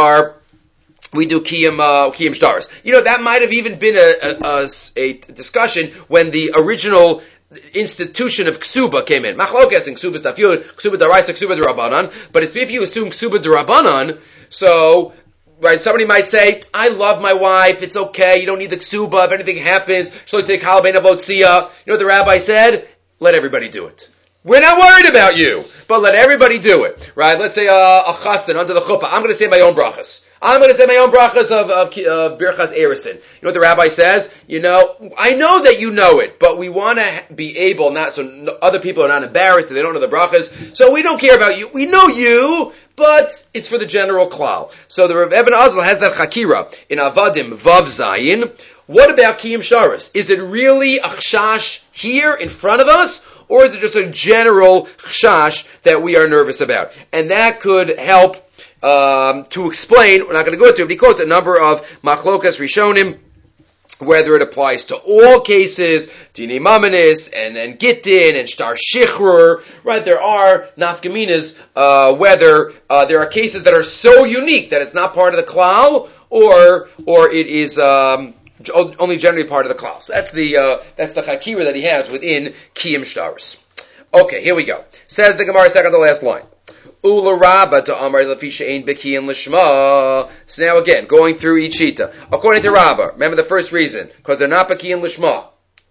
we do kiyum shtaris. That might have even been a discussion when the original institution of ksuba came in. Machlokes and ksuba stafiyud, ksuba daraisa, ksuba derabanan. But if you assume ksuba derabanan, so right, somebody might say, I love my wife, it's okay, you don't need the ksuba, if anything happens, she'll take halbein avotzia. You know what the rabbi said? Let everybody do it. We're not worried about you, but let everybody do it. Right? Let's say a chassan under the chuppah. I'm going to say my own brachas. I'm going to say my own brachas of Birchas Erison. You know what the rabbi says? I know that you know it, but we want to be able, not so other people are not embarrassed that they don't know the brachas. So we don't care about you. We know you, but it's for the general klal. So the Rav Eben Azel has that chakira in Avadim Vav Zayin. What about Kiyum Shtaris? Is it really a chashash here in front of us? Or is it just a general chashash that we are nervous about? And that could help to explain, we're not going to go into it, but he quotes a number of machlokas rishonim, whether it applies to all cases, Dini Mamanis, and Gittin, and Shtar Shichrur, right? There are nafkaminas, whether there are cases that are so unique that it's not part of the klal, or it is only generally part of the klal. So that's the chakira that he has within Kiyum Shtaris. Okay, here we go. Says the Gemara, second to last line. Ula Rabba to Amar Lafisha Ein Bekiyin Lishma. So now again, going through each shita. According to Rabba, remember the first reason, because they're not Bekiyin Lishma.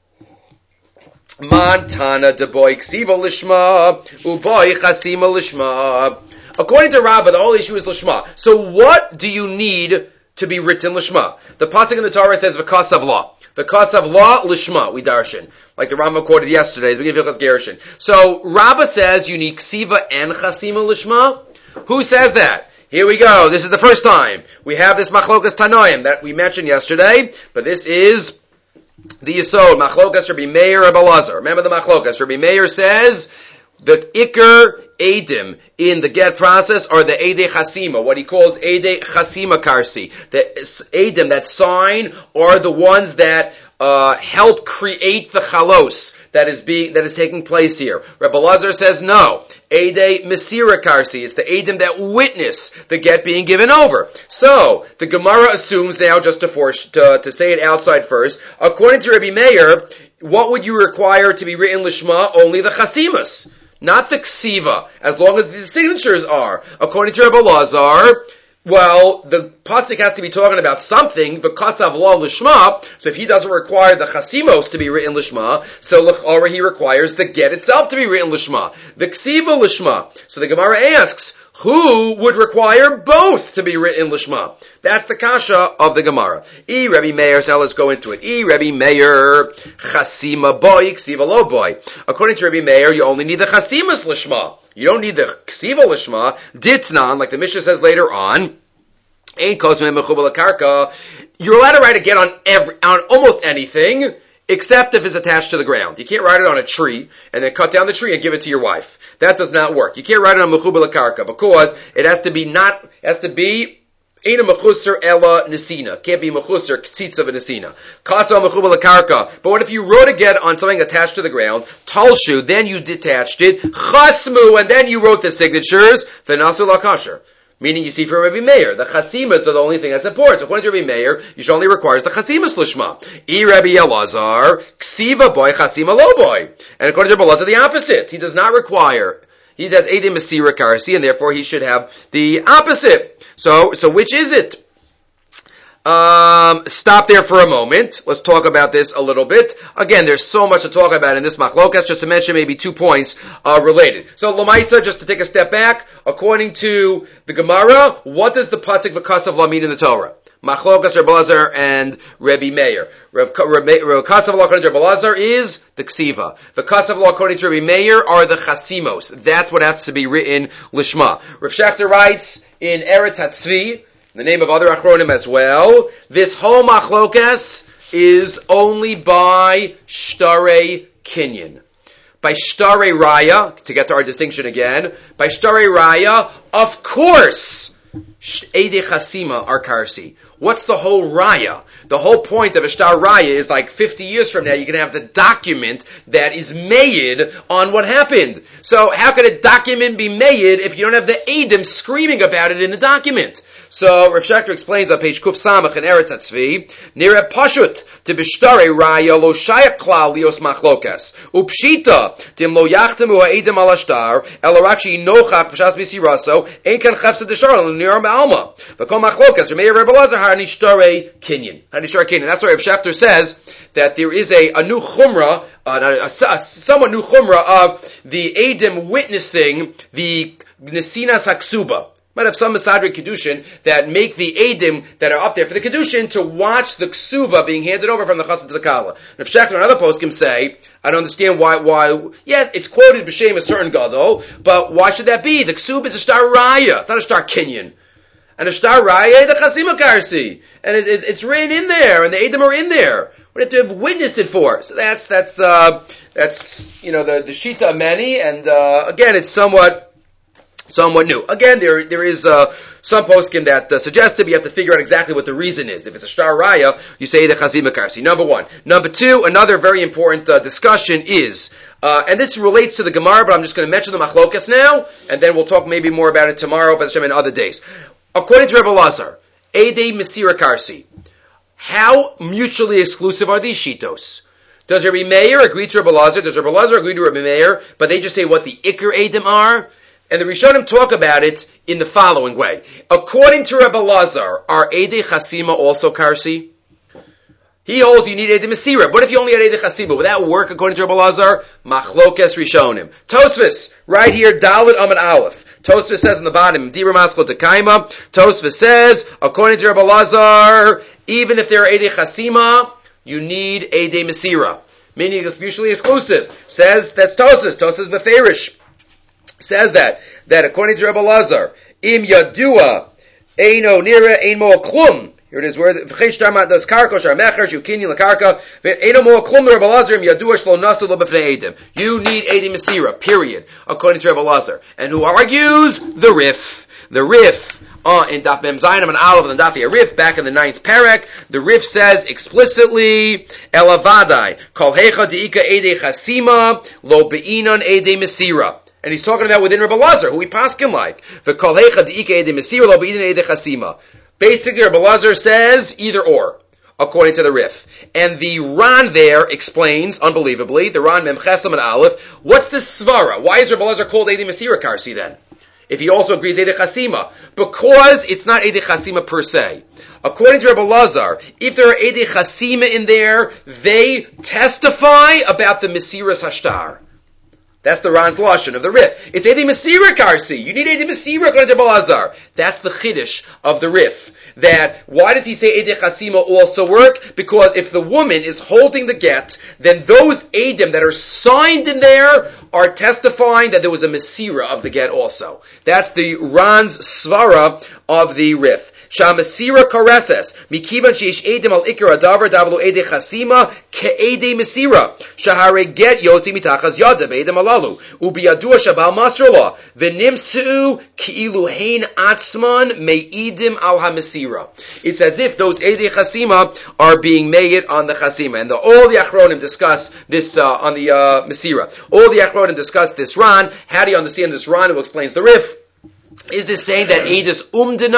Mantana de boy ksiva lishma, uboy chasima lishma. According to Rabba, the whole issue is lishma. So what do you need to be written lishma? The pasuk in the Torah says v'kasav la. V'kasav la lishma, we darshan. Like the Rambam quoted yesterday, the beginning of Hilchos Gerushin. So Rabba says you need ksiva and chasima lishma. Who says that? Here we go. This is the first time we have this machlokas tanoim that we mentioned yesterday, but this is the Yisod, machlokas Rabbi Meir Rabbi Elazar. Remember the machlokas. Rabbi Meir says the ikar edim in the get process are the edei chasima, what he calls edei chasima karsi. The edim, that sign, are the ones that help create the chalos that is taking place here. Rabbi Elazar says no. Edei Mesira Karsi. It's the Edim that witness the get being given over. So, the Gemara assumes now, just to say it outside first, according to Rabbi Meir, what would you require to be written Lishma? Only the Chasimas. Not the Ksiva, as long as the signatures are. According to Rabbi Elazar, well, the pasuk has to be talking about something, the kasav la lishma, so if he doesn't require the chasimos to be written lishma, so already he requires the get itself to be written lishma, the ksiva lishma. So the Gemara asks, who would require both to be written lishma? That's the kasha of the Gemara. Rabbi Meir, so let's go into it. Rabbi Meir, chasima boy, ksiva lo boy. According to Rabbi Meir, you only need the chasimas lishma. You don't need the ksiva lishma. Ditnan, like the Mishnah says later on, ain't kosmei mechubal karka. You're allowed to write a get on almost anything, except if it's attached to the ground. You can't write it on a tree and then cut down the tree and give it to your wife. That does not work. You can't write it on mechubal karka because it has to be Eina mechusar ella nesina. Can't be mechusar tzitza v'nesina. Kasa mechubal karka. But what if you wrote a get on something attached to the ground? Talshu, then you detached it. Chasmu, and then you wrote the signatures. V'nasu lakasher. Meaning, you see, for Rabbi Meir, the chasimas are the only thing that's important. So according to Rabbi Meir, you should only requires the chasimas lishma. Rabbi Elazar, ksiva boy, chasima lo boy. And according to Rabbi Elazar, the opposite. He does not require. He has edim masira karsi, and therefore he should have the opposite. So which is it? Stop there for a moment. Let's talk about this a little bit. Again, there's so much to talk about in this machlokas, just to mention maybe 2 points related. So Lamaisa, just to take a step back, according to the Gemara, what does the pasuk v'kasav la mean in the Torah? Machlokas Rabbi Elazar and Rabbi Meir. Kasav la according to Rabbi Elazar is the ksiva. The kasav la according to Rabbi Meir are the chasimos. That's what has to be written lishma. Rav Shechter writes in Eretz HaTzvi, the name of other achronim as well, this whole machlokas is only by shtarei kinyan. By shtarei raya, to get to our distinction again, by shtarei raya, of course, eidei chasima are karsi. What's the whole raya? The whole point of a shtar raya is like 50 years from now, you can have the document that is made on what happened. So how can a document be made if you don't have the eidim screaming about it in the document? So Rav Shechter explains on page Kuf Samach in Eretz HaTzvi, Nire Pashut to Bishtare Raya lo Shayak Klal Lios Machlokas Upshita Tim lo Yachtemu Ha'edim Al Ashtar Elarakshi Nochach Pashas Misiraso Ein Kan Chefsa Deshtar Nir Ba'alma V'Kol Machlokas Remei Rebbe Elazar Hanishtare Kinyan. That's why Rav Shechter says that there is a new chumrah, a somewhat new chumrah of the Eidim witnessing the Nesinas HaKsuba. Might have some Masadri Kedushin that make the Eidim that are up there for the Kedushin to watch the Ksuba being handed over from the Chassid to the Kala. And if Shechter and other poskim say, I don't understand why, yeah, it's quoted b'shem a certain Gadol, but why should that be? The Ksuba is a Shtar Raya, it's not a Shtar Kinyan. And a Shtar Raya, the Chasima Karsi. And it's written in there, and the Eidim are in there. What do you have to have witnessed it for? So that's the Shita of many, and again, it's somewhat new. Again, there is some poskim that suggested you have to figure out exactly what the reason is. If it's a shtar raya, you say the chazima karsi. Number one. Number two, another very important discussion is, and this relates to the Gemara, but I'm just going to mention the machlokas now, and then we'll talk maybe more about it tomorrow, but in other days. According to Rebbe Elazar, Eidei Mesira Karsi, how mutually exclusive are these shitos? Does Rabbi Meir agree to Rebbe Elazar? Does Rebbe Elazar agree to Rabbi Meir? But they just say what the Iker Eidim are? And the Rishonim talk about it in the following way. According to Rebbe Elazar, are Eidei Chasima also Karsi? He holds you need Eidei Mesira. What if you only had Eidei Chasima? Would that work according to Rebbe Elazar? Machlokes Rishonim. Tosfos, right here, Dalet Amud Aleph. Tosfos says on the bottom, Dibur Maskal Tekaima. Tosfos says, according to Rebbe Elazar, even if there are Eidei Chasima, you need Eidei Mesira. Meaning it's mutually exclusive. Says, that's Tosfos. Tosfos Beferish says that according to Rebbe Elazar, im yadua eino nira ein mo klum. Here it is, where v'chesh tarmat das karka shar mecher shukinyin lakarka eino mo klum Rebbe Elazar im yadua shlo nasu lo b'fnei edim. You need Eidei Mesira, period, according to Rebbe Elazar. And who argues? The Rif. The Rif. In Daf Mem Zayin and Aleph and Daf Yarif, back in the 9th parak, the Rif says explicitly, Elavadai, Kol Hecha Deika Eidei Chasima, Lo Be'inon Eidei Mesira. And he's talking about within Rebbe Elazar, who we paskin like. Basically, Rebbe Elazar says either or, according to the Rif. And the Ran there explains, unbelievably, the Ran Mem Chesam and Aleph, what's the Svara? Why is Rebbe Elazar called Eidei Mesira Karsi then? If he also agrees Eidei Chasima. Because it's not Eidei Chasima per se. According to Rebbe Elazar, if there are Eidei Chasima in there, they testify about the Mesiras Hashtar. That's the Ran's Lashon of the Rif. It's Eidei Mesira Karsi. You need Eidei Mesira according to Rebbe Elazar. That's the Chiddush of the Rif. That, why does he say Eidei Chasima also work? Because if the woman is holding the get, then those Eidim that are signed in there are testifying that there was a Mesira of the get also. That's the Ran's Svara of the Rif. Shamasira kareses. Mikivan sheish edim al ikra adavar davlu ede chasima ke'ede mesira. Shahare get yotzi mitachas yada be'edem alalu. Ubiyadua shabal masrala. V'nimsu ki'ilu hein atzman me'idim al ha-mesira. It's as if those ede chasima are being made on the chasima. And all the achronim discuss this on the mesira. All the achronim discuss this Ran. How do you understand this Ran who explains the Rif? Is this saying that Eid is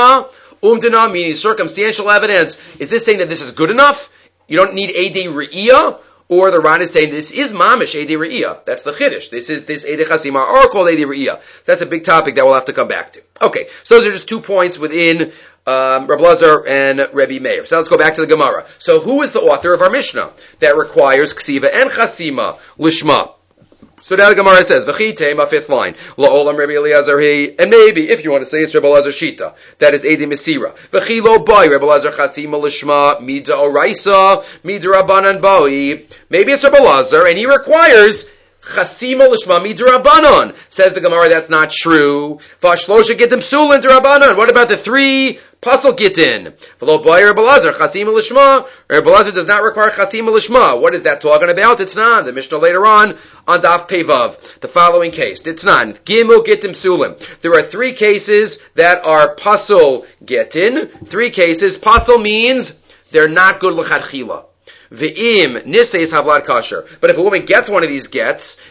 umdana meaning circumstantial evidence? Is this saying that this is good enough? You don't need Eidei Re'iyah? Or the Ran is saying this is mamish Eidei Re'iyah. That's the Chiddush. This Eidei Chasima are called Eidei Re'iyah. That's a big topic that we'll have to come back to. Okay, so those are just 2 points within Rabbi Lazar and Rebbe Meir. So let's go back to the Gemara. So who is the author of our Mishnah that requires Ksiva and Chasima Lishma? So now the Gemara says, V'chitema, 5th line, La'olam Rebbe Eliezer he, and maybe, if you want to say it's Rebbe Eliezer Shita, that is Edi Mesira. V'chilo boi, Rebbe Eliezer Chasima Lishma, Mida Oraisa, Mida Rabbanan boi. Maybe it's Rebbe Eliezer, and he requires Chasima Lishma Mida Rabbanan. Says the Gemara, that's not true. V'ashlosha Gittim Sulin Rabbanan. What about the 3 Pasal Gittin? V'lo boi Rebbe Eliezer Chasima Lishma. Rebbe Eliezer does not require Chasima Lishma. What is that talking about? It's not. The Mishnah later on Daf Pevav, the following case. It's not. Gimel Gittim Sulim. There are 3 cases that are Pasal Gittin. 3 cases. Pasal means they're not good l'chadchila. V'im niseis havlad kasher. But if a woman gets one of these gets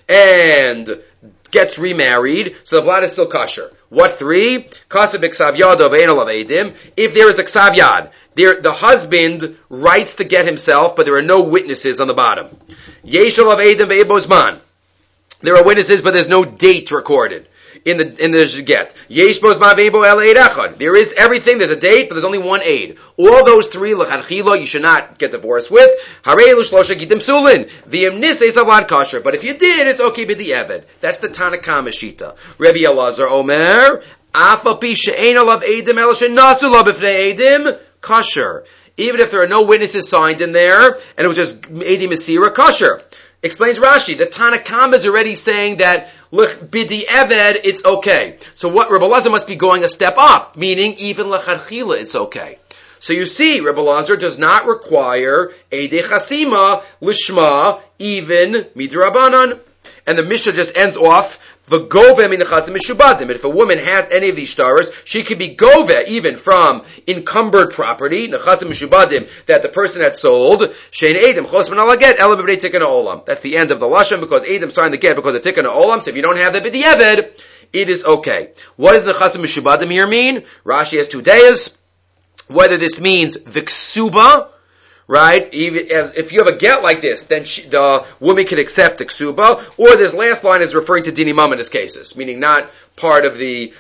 and gets remarried, so the vlad is still kasher. What 3? Kaseh b'ksav yad of ein alav edim. If there is a ksav yad, the husband writes the get himself, but there are no witnesses on the bottom. Yesh alav edim ve'ebozman. There are witnesses, but there's no date recorded in the get. Yesh bozman ve'ebo el eid echad. There is everything. There's a date, but there's only one aid. All those 3 l'chadchila you should not get divorced with. Harei l'shlosha gitim sulin. V'im niseis avlad kasher. But if you did, it's okay b'di eved. That's the Tanakama Shita. Rebbe Elazar Omer afa pi she'ein alav edim el shenasu lo b'fnei edim kasher. Even if there are no witnesses signed in there, and it was just edim mesira kasher. Explains Rashi, the Tanakama is already saying that bidi eved, it's okay. So what Rebbe Elazar must be going a step up, meaning even l'chadchila, it's okay. So you see, Rebbe Elazar does not require Eidei Chasima Lishma, even Midrabanan. And the Mishnah just ends off, V'gove min nechasim mishubadim. If a woman has any of these stars, she could be gove even from encumbered property, nechasim mishubadim, that the person had sold. Shein edim chos min alaget ela b'bnei tikkun ha'olam. That's the end of the lashon, because edim signed the get because of tikkun ha'olam. So if you don't have the b'di'eved, it is okay. What does nechasim mishubadim here mean? Rashi has 2 days. Whether this means the ksuba, right? Even if you have a get like this, then the woman can accept the ksuba, or this last line is referring to dini mum in this cases, meaning not part of the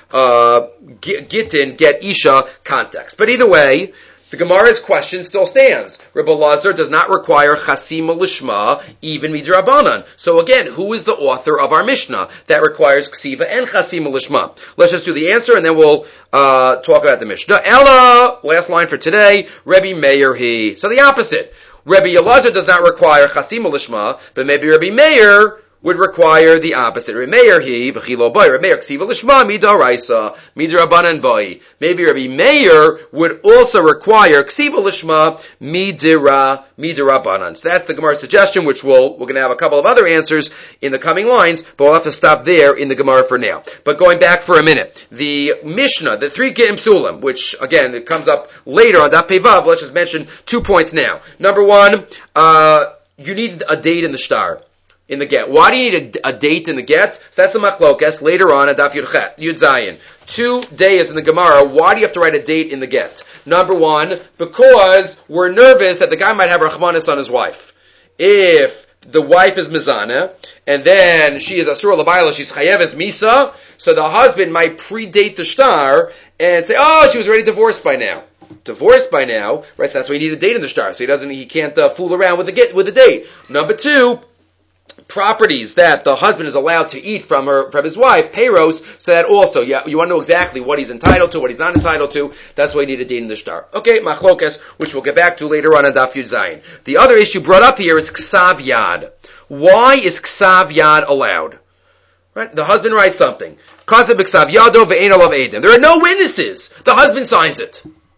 gittin, get isha context. But either way, the Gemara's question still stands. Rebbe Elazar does not require chasima lishma, even midrabanan. So again, who is the author of our Mishnah that requires ksiva and chasima lishma? Let's just do the answer and then we'll talk about the Mishnah. Ella, last line for today, Rebbe Meir he. So the opposite. Rebbe Elazar does not require chasima lishma, but maybe Rebbe Meir would require the opposite. Rebbe Meir he, v'chilo boy, Rebbe Meir ksiva lishma, midoraisa, midrabanan boy. Maybe Rebbe Meir would also require ksiva lishma, midirabanan. So that's the Gemara's suggestion, which we're going to have a couple of other answers in the coming lines, but we'll have to stop there in the Gemara for now. But going back for a minute, the Mishnah, the 3 Gittim Sulim, which again, it comes up later on Daf Pevav, let's just mention 2 points now. Number 1, you need a date in the shtar. In the get. Why do you need a date in the get? So that's the machlokes later on at Daf Yud Zayin. 2 days in the Gemara, why do you have to write a date in the get? Number 1, because we're nervous that the guy might have Rachmanis on his wife. If the wife is Mizana, and then she is Asura Labayla, she's Chayeves Misa, so the husband might predate the shtar and say, oh, she was already divorced by now. Divorced by now, right? So that's why you need a date in the shtar. So he can't fool around with the date. Number 2, properties that the husband is allowed to eat from his wife, payros, so that also, you want to know exactly what he's entitled to, what he's not entitled to, that's why you need a date in the shtar. Okay, machlokes, which we'll get back to later on in Daf Yud Zayin. The other issue brought up here is ksav yad. Why is ksav yad allowed? Right? The husband writes something. Kasev b'ksav yado ve'ein alav edim. There are no witnesses. The husband signs it.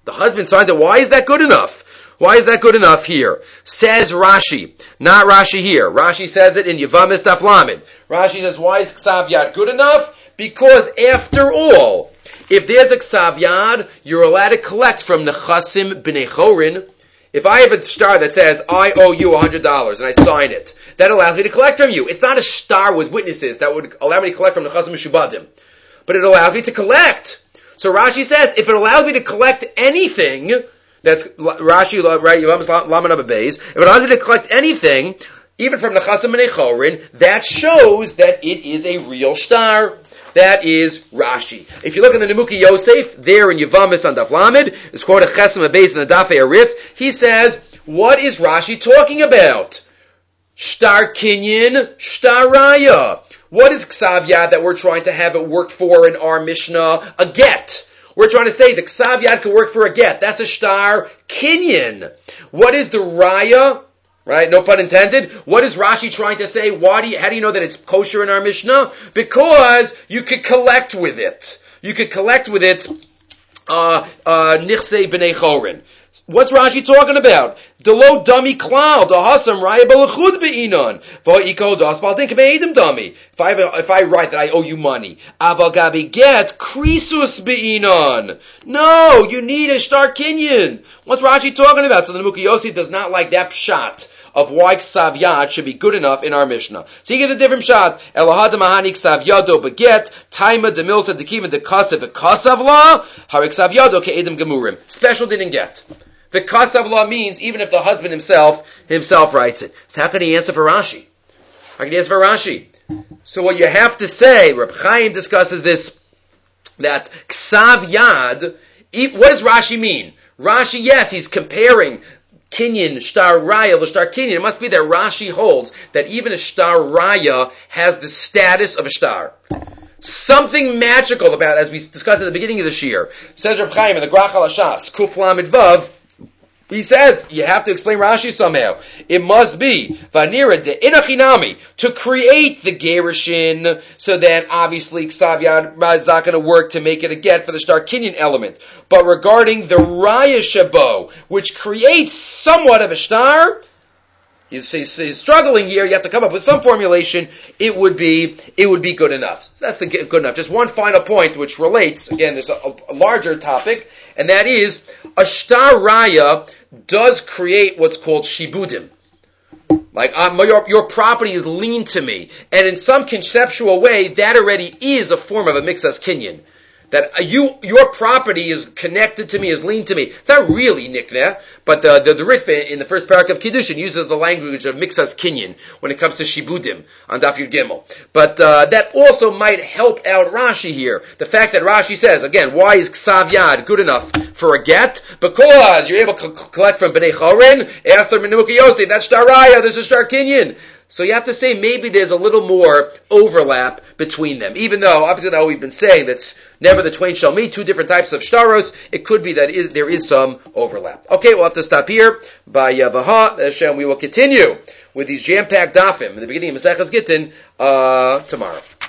The husband signs it. Why is that good enough? Why is that good enough here? Says Rashi. Not Rashi here. Rashi says it in Yevamis Daf Lamed. Rashi says, why is Ksav Yad good enough? Because after all, if there's a Ksav Yad, you're allowed to collect from Nechasim B'nei Chorin. If I have a star that says, I owe you $100, and I sign it, that allows me to collect from you. It's not a star with witnesses that would allow me to collect from Nechasim Mishubadim. But it allows me to collect. So Rashi says, if it allows me to collect anything, that's Rashi, right? If it allows me to collect anything, even from Nechasim B'nei Chorin, that shows that it is a real star. That is Rashi. If you look in the Nemuki Yosef, there in Yevamis on Daf Lamed, it's quoted Chesem Abeis in the Daf Arif, he says, what is Rashi talking about? Shtar Kinyan, Shtar Raya. What is Ksav Yad that we're trying to have it work for in our Mishnah? A get. We're trying to say the Ksav Yad could work for a get. That's a Shtar Kinyan. What is the Raya? Right, no pun intended. What is Rashi trying to say? How do you know that it's kosher in our Mishnah? Because you could collect with it. You could collect with it, nichsei b'nei chorin. What's Rashi talking about? Delo dummy klal, dahasam raya belachud be'inon. V'iko daspal think be'edim dummy. If I write that I owe you money, aval gabi get krisus be'inon. No, you need a shtar kinyan. What's Rashi talking about? So the Nemuki Yosef does not like that pshat of why Ksav Yad should be good enough in our Mishnah. So you get a different shot. Elohad mahani Ksav Yado beget, taima de milsa de kiva de kasav v'kasav la, hari Ksav Yado ke'edim gemurim. Special didn't get. The kasav la means even if the husband himself writes it. So how can he answer for Rashi? How can he answer for Rashi? So what you have to say, Reb Chaim discusses this, that Ksav Yad, what does Rashi mean? Rashi, yes, he's comparing Kinyan, Shtar Raya, Shtar Kinyan. It must be that Rashi holds that even a Shtar Raya has the status of a Shtar. Something magical about, as we discussed at the beginning of the Shir. Says Reb Chaim in the Grach HaLashas, Kuf Lamed Vav, he says, you have to explain Rashi somehow. It must be, Vanira de Inachinami, to create the Gerushin, so then obviously Ksav Yad is not going to work to make it a get for the Shtar Kinyan element. But regarding the Raya Shabo, which creates somewhat of a Shtar, he's struggling here, you have to come up with some formulation, it would be good enough. So that's good enough. Just one final point which relates, again, there's a larger topic, and that is, a Shtar Raya does create what's called shibudim. Like, your property is lien to me. And in some conceptual way, that already is a form of a mixas kinyan. That your property is connected to me, is lien to me. It's not really nikneh, but the Ritva in the first parak of Kiddushin uses the language of mixas kinyan when it comes to shibudim on Daf Yud Gimel. But that also might help out Rashi here. The fact that Rashi says, again, why is Ksav Yad good enough for a get? Because you're able to collect from B'nei Chorin, ask them in Nemuki Yosef, that's Shtar Raya, this is Shtar Kinyan. So you have to say maybe there's a little more overlap between them. Even though, obviously now we've been saying that's never the twain shall meet, two different types of shtaros, it could be that there is some overlap. Okay, we'll have to stop here. By Yavaha, Hashem, we will continue with these jam-packed dafim in the beginning of Maseches Gittin tomorrow.